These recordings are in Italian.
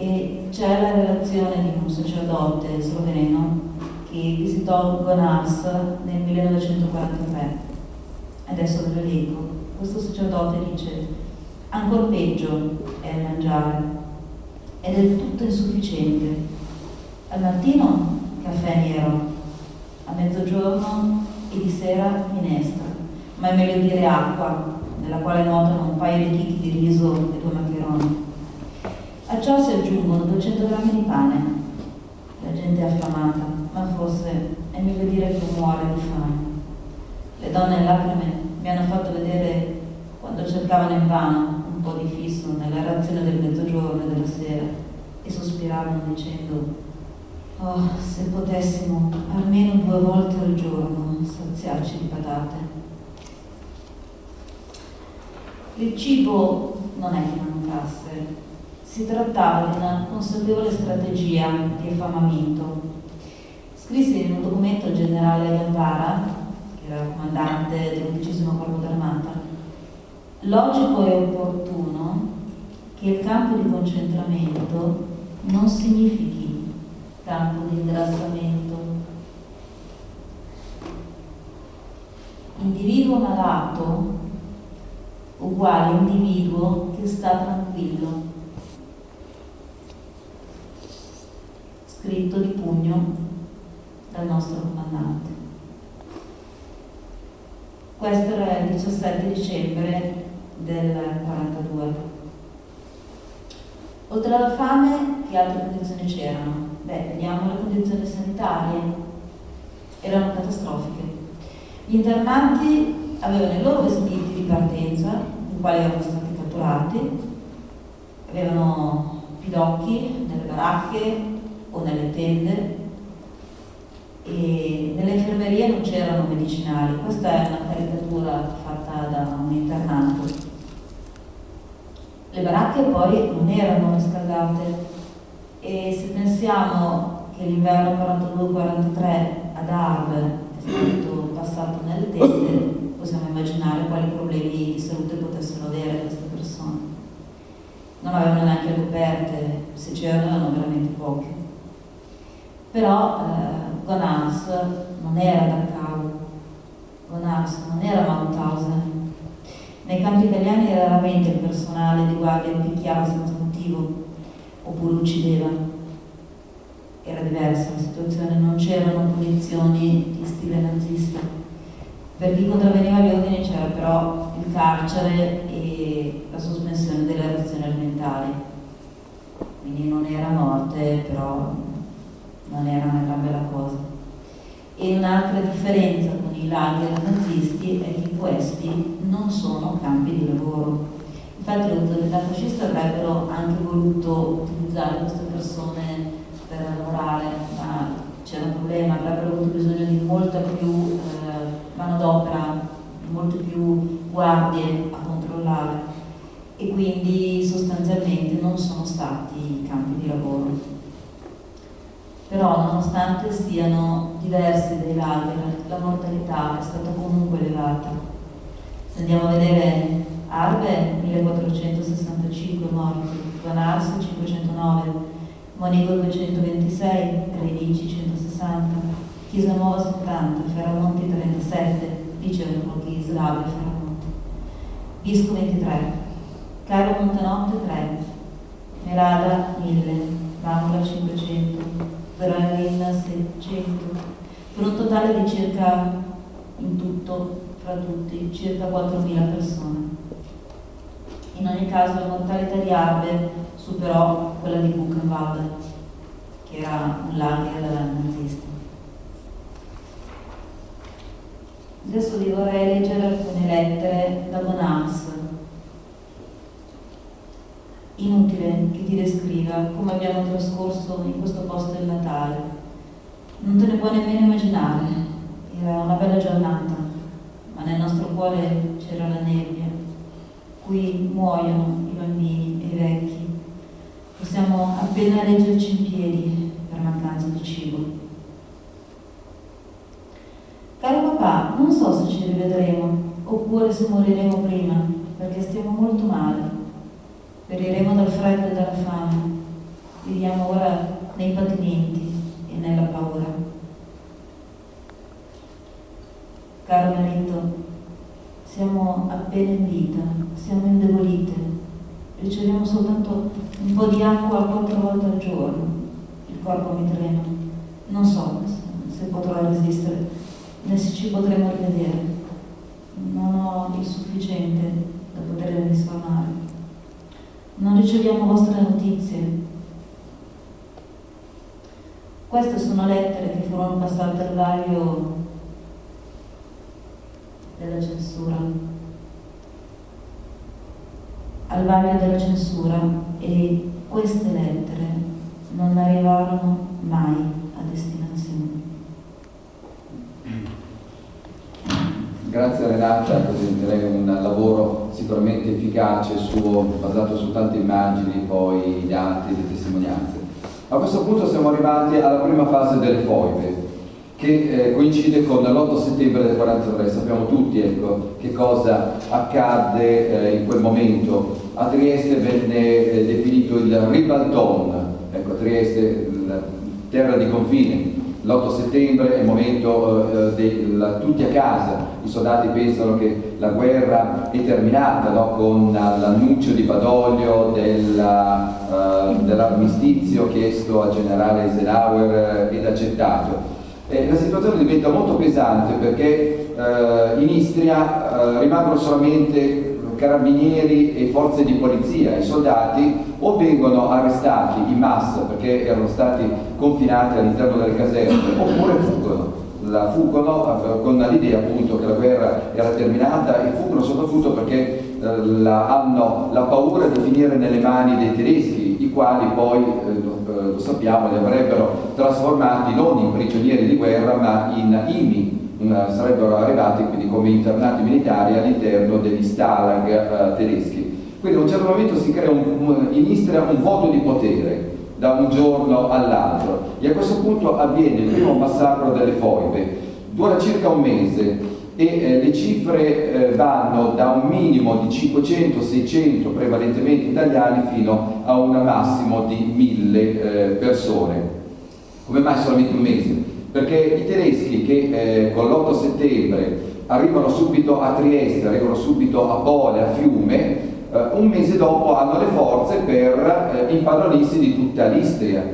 E c'è la relazione di un sacerdote sloveno che visitò Gonars nel 1943. Adesso ve lo leggo. Questo sacerdote dice: ancor peggio è il mangiare, è del tutto insufficiente. Al mattino caffè nero, a mezzogiorno e di sera minestra, ma è meglio dire acqua, nella quale nuotano un paio di chicchi di riso e 2 maccheroni. A ciò si aggiungono 200 grammi di pane. La gente è affamata, ma forse è meglio dire che muore di fame. Le donne in lacrime mi hanno fatto vedere quando cercavano invano un po' di fisso nella razione del mezzogiorno e della sera e sospiravano dicendo: oh, se potessimo almeno 2 volte al giorno saziarci di patate. Il cibo non è che mancasse, si trattava di una consapevole strategia di affamamento. Scrisse in un documento al generale Gambara, che era comandante dell'11° Corpo d'Armata: logico e opportuno che il campo di concentramento non significhi campo di ingrassamento. Individuo malato uguale individuo che sta tranquillo. Scritto di pugno dal nostro comandante. Questo era il 17 dicembre del 42. Oltre alla fame, che altre condizioni c'erano? Vediamo le condizioni sanitarie. Erano catastrofiche. Gli internati avevano i loro vestiti di partenza, i quali erano stati catturati, avevano pidocchi nelle baracche o nelle tende, e nelle infermerie non c'erano medicinali. Questa è una caricatura fatta da un internato. Le baracche poi non erano riscaldate, e se pensiamo che l'inverno 42-43 ad Arb è stato passato nelle tende, possiamo immaginare quali problemi di salute potessero avere queste persone. Non avevano neanche le coperte, se c'erano erano veramente poche. Però Gonars non era Dachau, Gonars non era Mauthausen. Nei campi italiani raramente il personale di guardia picchiava senza motivo oppure uccideva. Era diversa la situazione, non c'erano punizioni di stile nazista. Per chi contravveniva agli ordini c'era però il carcere e la sospensione delle razioni alimentari. Quindi non era morte, però non era una gran bella cosa. E un'altra differenza con i lager nazisti è che questi non sono campi di lavoro. Infatti le autorità fasciste avrebbero anche voluto utilizzare queste persone per lavorare, ma c'era un problema: avrebbero avuto bisogno di molta più manodopera, di molte più guardie a controllare, e quindi sostanzialmente non sono stati campi di lavoro. Però nonostante siano diversi dai lager, la mortalità è stata comunque elevata. Se andiamo a vedere Arbe, 1465 morti, Gonars 509, Monigo 226, Renici 160, Chiesa Nuova 70, Ferramonti 37, lì c'erano pochi slavi a Ferramonti, Visco 23, Caro Montanotte 3, Merada 1000, Bambola 500, Veraghin 600, per un totale di circa, in tutto, fra tutti, circa 4.000 persone. In ogni caso la mortalità di Arbe superò quella di Buchenwald, che era un lager nazista. Adesso vi vorrei leggere alcune lettere da Gonars. Inutile che ti descriva come abbiamo trascorso in questo posto il Natale. Non te ne puoi nemmeno immaginare. Era una bella giornata, ma nel nostro cuore c'era la nebbia. Qui muoiono i bambini e i vecchi. Possiamo appena reggerci in piedi per mancanza di cibo. Caro papà, non so se ci rivedremo oppure se moriremo prima, perché stiamo molto male. Periremo dal freddo e dalla fame. viviamo ora nei patimenti e nella paura. Caro marito, siamo appena in vita, siamo indebolite, riceviamo soltanto un po' di acqua 4 volte al giorno, il corpo mi trema, non so se potrò resistere, né se ci potremo rivedere, non ho il sufficiente da poter risparmare, non riceviamo vostre notizie. Queste sono lettere che furono passate al vaglio della censura, e queste lettere non arrivarono mai a destinazione. Grazie Renata, direi un lavoro sicuramente efficace, basato su tante immagini, poi gli atti, le testimonianze. A questo punto siamo arrivati alla prima fase delle foibe, che coincide con l'8 settembre del 43. Sappiamo tutti, ecco, che cosa accadde in quel momento. A Trieste venne definito il ribalton, ecco, Trieste, terra di confine. L'8 settembre è il momento tutti a casa, i soldati pensano che la guerra è terminata, no? Con l'annuncio di Badoglio dell'armistizio chiesto al generale Eisenhower ed accettato. La situazione diventa molto pesante perché in Istria rimangono solamente carabinieri e forze di polizia. I soldati o vengono arrestati in massa perché erano stati confinati all'interno delle caserme, oppure fuggono con l'idea appunto che la guerra era terminata, e fuggono soprattutto perché hanno la paura di finire nelle mani dei tedeschi, i quali poi, lo sappiamo, li avrebbero trasformati non in prigionieri di guerra ma in IMI. Sarebbero arrivati quindi come internati militari all'interno degli stalag tedeschi. Quindi a un certo momento si crea in Istria un vuoto di potere da un giorno all'altro, e a questo punto avviene il primo massacro delle foibe. Dura circa un mese e le cifre vanno da un minimo di 500-600 prevalentemente italiani fino a un massimo di 1000 persone. Come mai solamente un mese? Perché i tedeschi che con l'8 settembre arrivano subito a Trieste, arrivano subito a Pole, a Fiume, un mese dopo hanno le forze per impadronirsi di tutta l'Istria.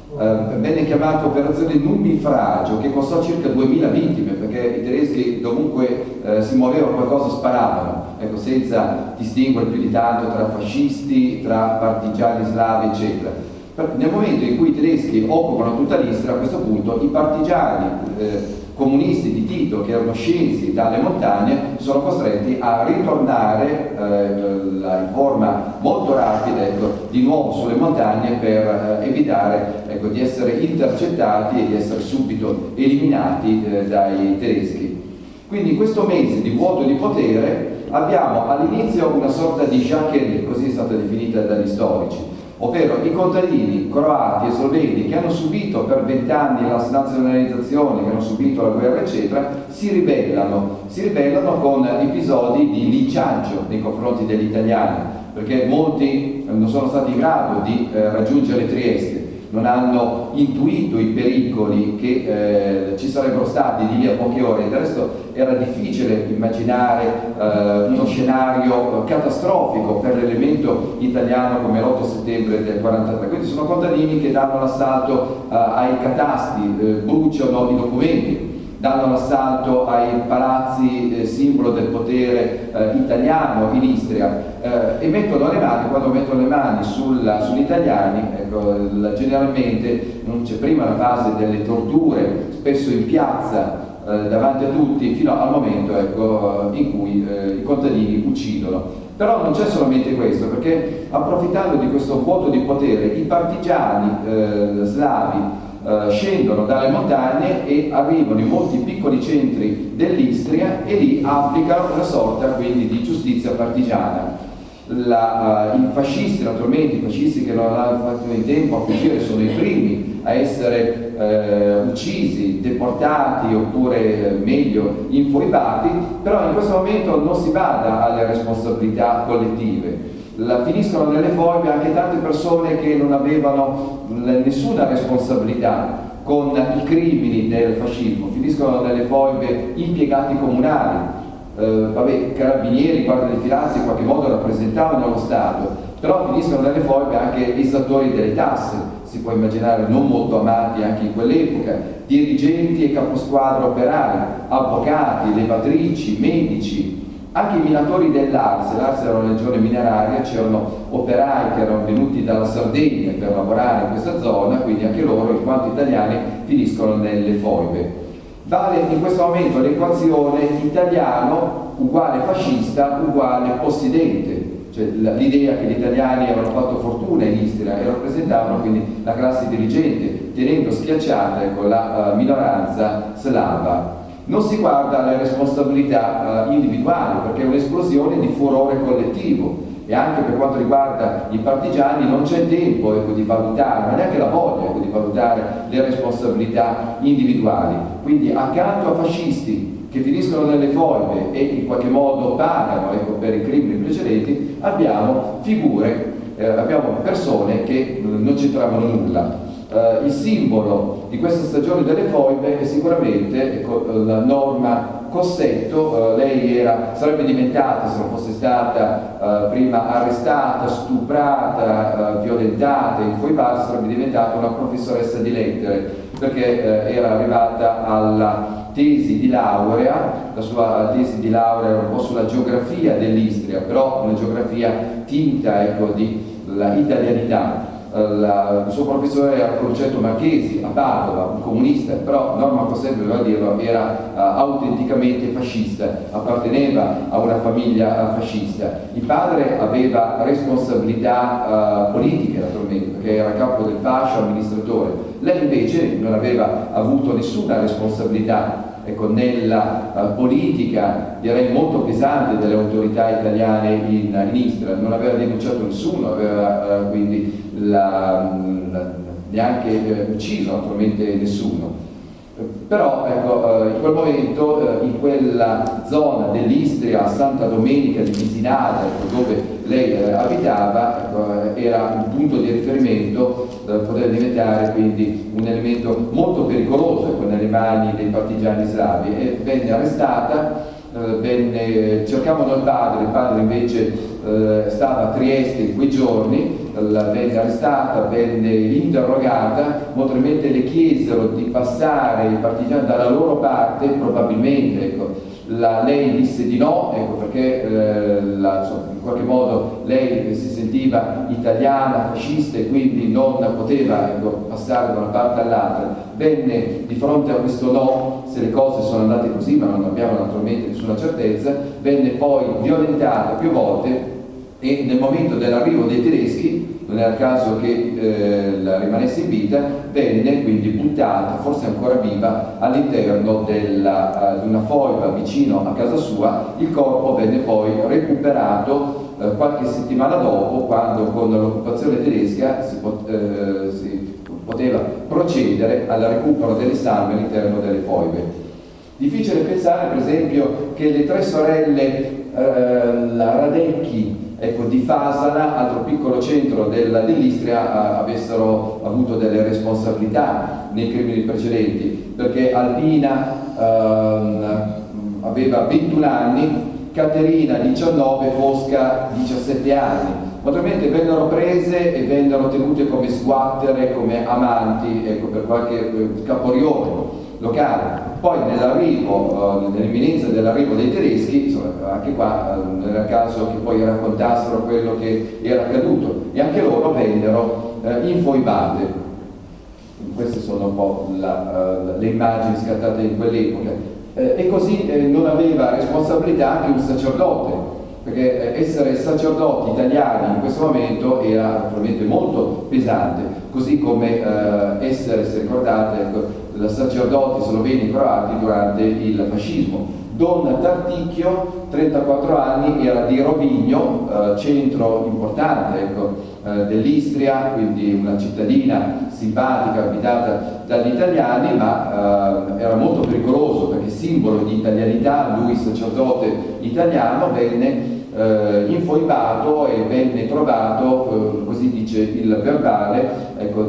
Venne chiamata operazione Nubifragio, che costò circa 2000 vittime, perché i tedeschi dovunque si muovevano qualcosa sparavano, ecco, senza distinguere più di tanto tra fascisti, tra partigiani slavi, eccetera. Nel momento in cui i tedeschi occupano tutta l'Istria, a questo punto i partigiani comunisti di Tito, che erano scesi dalle montagne, sono costretti a ritornare in forma molto rapida, ecco, di nuovo sulle montagne per evitare, ecco, di essere intercettati e di essere subito eliminati dai tedeschi. Quindi in questo mese di vuoto di potere abbiamo all'inizio una sorta di jacquerie, così è stata definita dagli storici, ovvero i contadini croati e sloveni che hanno subito per 20 anni la snazionalizzazione, che hanno subito la guerra eccetera, si ribellano con episodi di linciaggio nei confronti degli italiani, perché molti non sono stati in grado di raggiungere Trieste, non hanno intuito i pericoli che ci sarebbero stati di lì a poche ore. Del resto era difficile immaginare uno scenario catastrofico per l'elemento italiano come l'8 settembre del 43. Quindi sono contadini che danno l'assalto ai catasti, bruciano i documenti, danno l'assalto ai palazzi simbolo del potere italiano in Istria, e mettono le mani, quando mettono le mani sugli italiani, ecco, generalmente non c'è prima la fase delle torture, spesso in piazza, davanti a tutti, fino al momento, ecco, in cui i contadini uccidono. Però non c'è solamente questo, perché approfittando di questo vuoto di potere, i partigiani slavi scendono dalle montagne e arrivano in molti piccoli centri dell'Istria e lì applicano una sorta quindi di giustizia partigiana. I fascisti, naturalmente, i fascisti che non hanno fatto in tempo a fuggire sono i primi a essere uccisi, deportati oppure meglio infoibati, però in questo momento non si bada alle responsabilità collettive. finiscono nelle foibe anche tante persone che non avevano nessuna responsabilità con i crimini del fascismo, finiscono nelle foibe impiegati comunali, carabinieri, guardie di finanza in qualche modo rappresentavano lo Stato, però finiscono nelle foibe anche esattori delle tasse, si può immaginare non molto amati anche in quell'epoca, dirigenti e caposquadra operai, avvocati, levatrici, medici, anche i minatori dell'Ars. L'Ars era una regione mineraria, c'erano operai che erano venuti dalla Sardegna per lavorare in questa zona, quindi anche loro, in quanto italiani, finiscono nelle foibe. Vale in questo momento l'equazione italiano uguale fascista uguale possidente, cioè l'idea che gli italiani avevano fatto fortuna in Istria e rappresentavano quindi la classe dirigente, tenendo schiacciata la minoranza slava. Non si guarda alle responsabilità individuali, perché è un'esplosione di furore collettivo, e anche per quanto riguarda i partigiani non c'è tempo di valutare, ma neanche la voglia di valutare le responsabilità individuali. Quindi accanto a fascisti che finiscono nelle foibe e in qualche modo pagano per i crimini precedenti, abbiamo figure, abbiamo persone che non c'entravano nulla. Il simbolo di questa stagione delle foibe è sicuramente la Norma Cossetto. Lei sarebbe diventata, se non fosse stata prima arrestata, stuprata, violentata, infoibata, sarebbe diventata una professoressa di lettere, perché era arrivata alla tesi di laurea. La sua tesi di laurea era un po' sulla geografia dell'Istria, però una geografia tinta di italianità. Il suo professore era Concetto Marchesi a Padova, un comunista, però Norma Cossetto, doveva dirlo, era autenticamente fascista, apparteneva a una famiglia fascista. Il padre aveva responsabilità politiche, naturalmente, perché era capo del fascio, amministratore. Lei invece non aveva avuto nessuna responsabilità nella politica, direi molto pesante, delle autorità italiane in Istria. Non aveva denunciato nessuno, aveva quindi neanche ucciso naturalmente nessuno. Però in quel momento, in quella zona dell'Istria, Santa Domenica di Visinada, dove lei abitava, era un punto di riferimento, poteva diventare quindi un elemento molto pericoloso nelle mani dei partigiani slavi, e venne arrestata. Cercavano il padre invece stava a Trieste in quei giorni, venne arrestata, venne interrogata, probabilmente le chiesero di passare i partigiani dalla loro parte, probabilmente lei disse di no, perché in qualche modo lei si sentiva italiana, fascista, e quindi non poteva passare da una parte all'altra. Venne di fronte a questo no, se le cose sono andate così, ma non abbiamo naturalmente nessuna certezza, venne poi violentata più volte, e nel momento dell'arrivo dei tedeschi, non era il caso che rimanesse in vita, venne quindi buttata, forse ancora viva, all'interno di una foiba vicino a casa sua. Il corpo venne poi recuperato qualche settimana dopo, quando con l'occupazione tedesca si poteva procedere al recupero delle salme all'interno delle foibe. Difficile pensare, per esempio, che le tre sorelle Radecchi di Fasana, altro piccolo centro dell'Istria, avessero avuto delle responsabilità nei crimini precedenti, perché Albina aveva 21 anni, Caterina 19, Fosca 17 anni. Naturalmente vennero prese e vennero tenute come sguattere, come amanti, per qualche caporione locale. Poi nell'imminenza dell'arrivo dei tedeschi, insomma, anche qua non era il caso che poi raccontassero quello che era accaduto, e anche loro vennero infoibate. Queste sono un po' le immagini scattate in quell'epoca. E così non aveva responsabilità anche un sacerdote, perché essere sacerdoti italiani in questo momento era naturalmente molto pesante, così come essere, se ricordate, sacerdoti sloveni e croati durante il fascismo. Don Tarticchio, 34 anni, era di Rovigno, centro importante dell'Istria, quindi una cittadina simpatica abitata dagli italiani, ma era molto pericoloso, perché simbolo di italianità, lui sacerdote italiano, venne infoibato e venne trovato, così dice il verbale, ecco,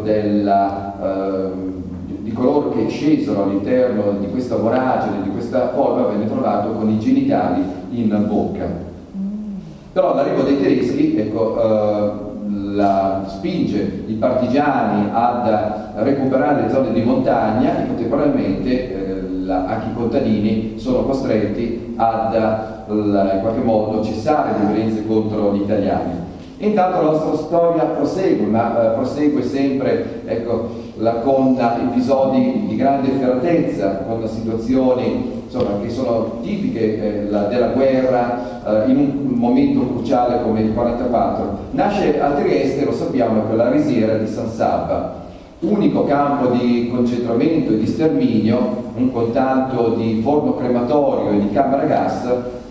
di coloro che scesero all'interno di questa voragine, di questa forma, venne trovato con i genitali in bocca. Però l'arrivo dei tedeschi, ecco, spinge i partigiani ad recuperare le zone di montagna e contemporaneamente anche i contadini sono costretti ad in qualche modo cessare le violenze contro gli italiani. E intanto la nostra storia prosegue, ma prosegue sempre, ecco, con episodi di grande efferatezza, con situazioni insomma, che sono tipiche della guerra in un momento cruciale come il 1944. Nasce a Trieste, lo sappiamo, per la risiera di San Sabba, unico campo di concentramento e di sterminio, con tanto di forno crematorio e di camera gas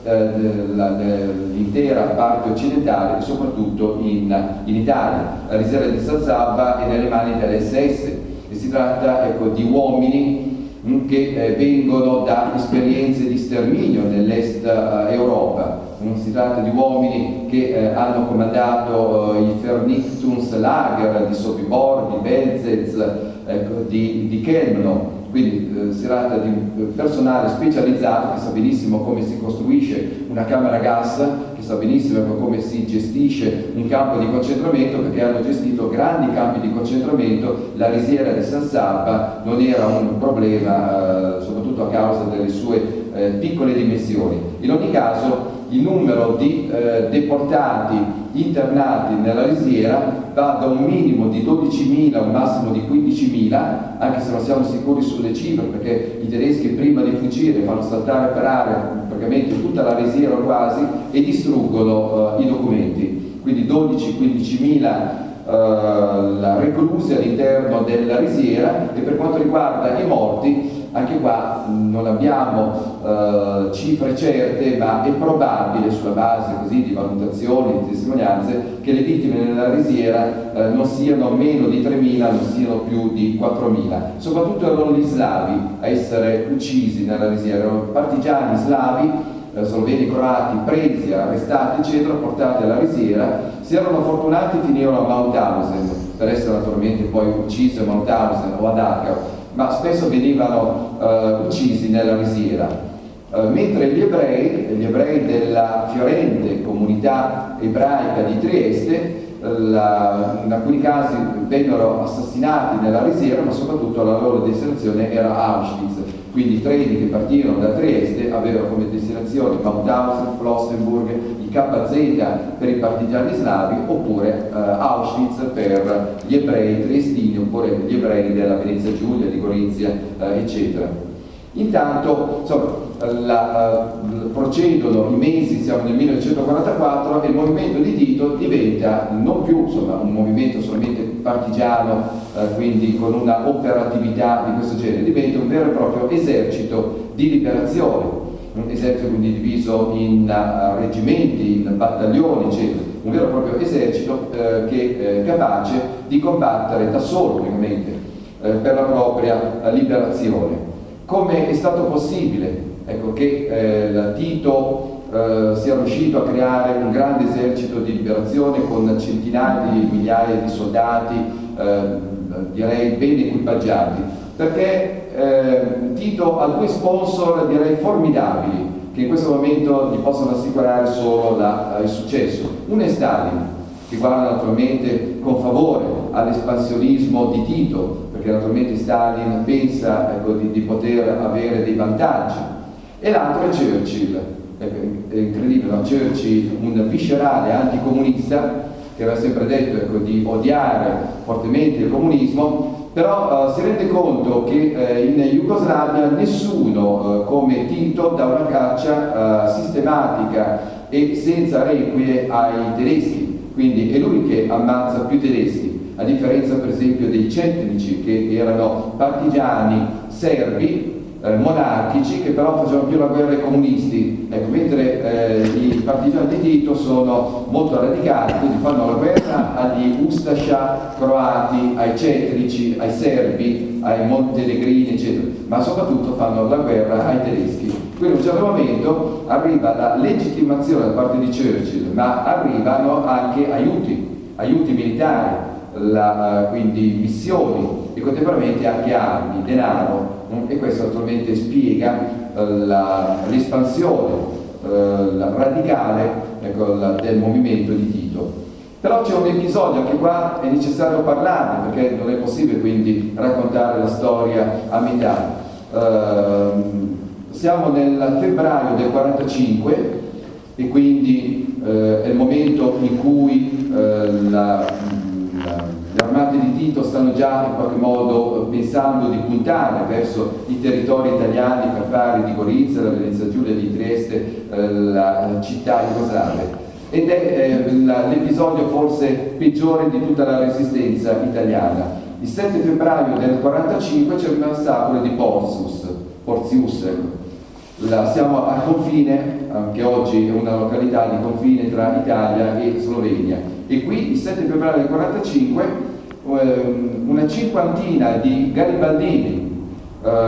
l'intera parte occidentale e soprattutto in Italia. La risiera di San Sabba è nelle mani dell'SS e si tratta, ecco, di uomini che vengono da esperienze di sterminio nell'est Europa. Si tratta di uomini che hanno comandato i Vernichtungslager di Sobibor, di Belzec, ecco, di Chelmno. Quindi si tratta di personale specializzato che sa benissimo come si costruisce una camera gas, che sa benissimo come si gestisce un campo di concentramento, perché hanno gestito grandi campi di concentramento. La risiera di San Sabba non era un problema, soprattutto a causa delle sue piccole dimensioni. In ogni caso il numero di deportati internati nella risiera va da un minimo di 12.000 a un massimo di 15.000, anche se non siamo sicuri sulle cifre, perché i tedeschi prima di fuggire fanno saltare per aria praticamente tutta la risiera quasi e distruggono i documenti. Quindi 12-15.000 reclusi all'interno della risiera. E per quanto riguarda i morti, anche qua non abbiamo cifre certe, ma è probabile, sulla base così di valutazioni, di testimonianze, che le vittime nella risiera non siano meno di 3.000, non siano più di 4.000. Soprattutto erano gli slavi a essere uccisi nella risiera, erano partigiani slavi, sloveni, croati, presi, arrestati, eccetera, portati alla risiera. Se erano fortunati finirono a Mauthausen, per essere naturalmente poi uccisi a Mauthausen o a Dachau, ma spesso venivano uccisi nella risiera. Mentre gli ebrei della fiorente comunità ebraica di Trieste, in alcuni casi vennero assassinati nella risiera, ma soprattutto la loro destinazione era Auschwitz. Quindi i treni che partirono da Trieste avevano come destinazione Mauthausen, Flossenburg, il KZ per i partigiani slavi, oppure Auschwitz per gli ebrei triestini, oppure gli ebrei della Venezia Giulia, di Gorizia, eccetera. Intanto, insomma, procedono i mesi, siamo nel 1944, e il movimento di Tito diventa non più, insomma, un movimento solamente partigiano, quindi con una operatività di questo genere, diventa un vero e proprio esercito di liberazione, un esercito quindi diviso in reggimenti, in battaglioni, eccetera, un vero e proprio esercito che è capace di combattere da solo, praticamente, per la propria liberazione. Come è stato possibile, ecco, che Tito sia riuscito a creare un grande esercito di liberazione con centinaia di migliaia di soldati, direi ben equipaggiati? Perché Tito ha due sponsor, direi, formidabili, che in questo momento gli possono assicurare solo il successo. Uno è Stalin, che guarda naturalmente con favore all'espansionismo di Tito, perché naturalmente Stalin pensa, ecco, di poter avere dei vantaggi. E l'altro è Churchill. È incredibile, no? Churchill, un viscerale anticomunista, che aveva sempre detto, ecco, di odiare fortemente il comunismo, però si rende conto che in Jugoslavia nessuno come Tito dà una caccia sistematica e senza requie ai tedeschi. Quindi è lui che ammazza più tedeschi, a differenza per esempio dei Cetnici, che erano partigiani serbi monarchici che però facevano più la guerra ai comunisti, ecco, mentre i partigiani di Tito sono molto radicali, quindi fanno la guerra agli Ustascia croati, ai cetrici, ai serbi, ai montenegrini eccetera, ma soprattutto fanno la guerra ai tedeschi. Quindi a un certo momento arriva la legittimazione da parte di Churchill, ma arrivano anche aiuti militari, quindi missioni e contemporaneamente anche armi, denaro, e questo naturalmente spiega l'espansione radicale, ecco, del movimento di Tito. Però c'è un episodio che qua è necessario parlarne, perché non è possibile quindi raccontare la storia a metà. Siamo nel febbraio del 45 e quindi è il momento in cui le armate di Tito stanno già in qualche modo pensando di puntare verso i territori italiani per fare di Gorizia, la Venezia Giulia, di Trieste, la città jugoslave. Ed è l'episodio forse peggiore di tutta la resistenza italiana. Il 7 febbraio del 45 c'è il massacro di Porzius. Siamo al confine, che oggi è una località di confine tra Italia e Slovenia, e qui il 7 febbraio del 45 una cinquantina di garibaldini